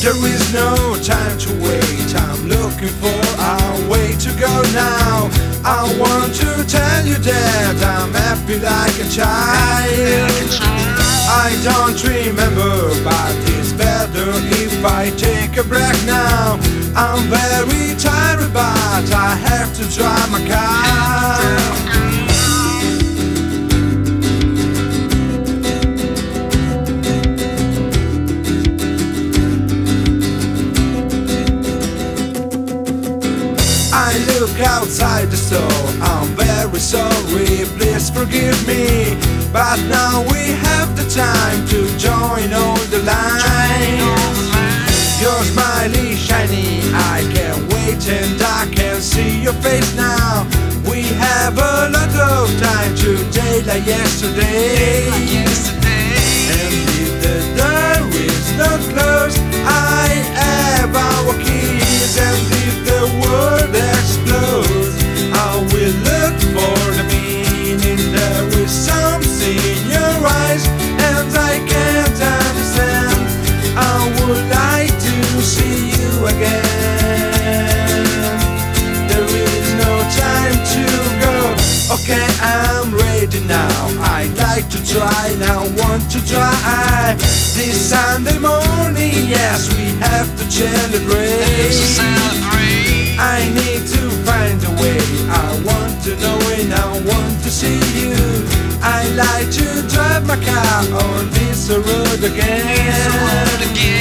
There is no time to wait, I'm looking for a way to go now. I want to tell you that I'm happy like a child. I don't remember, but it's better if I take a break now. I'm very tired, but I have to drive my car. I look outside the store, I'm very sorry, please forgive me. But now we have the time to join all the lines. Your smile is shiny, I can't wait and I can see your face now. We have a lot of time today like yesterday. And if the door is not closed, I have our keys. And if the world explodes, I will look for the meaning. There is something in your eyes and I can't understand. I would like to see you again. There is no time to go. Okay, I'm ready now. I'd like to try, now want to try. This Sunday morning, yes, we have to celebrate. I need to find a way. I want to know and I want to see you. I like to drive my car on this road again.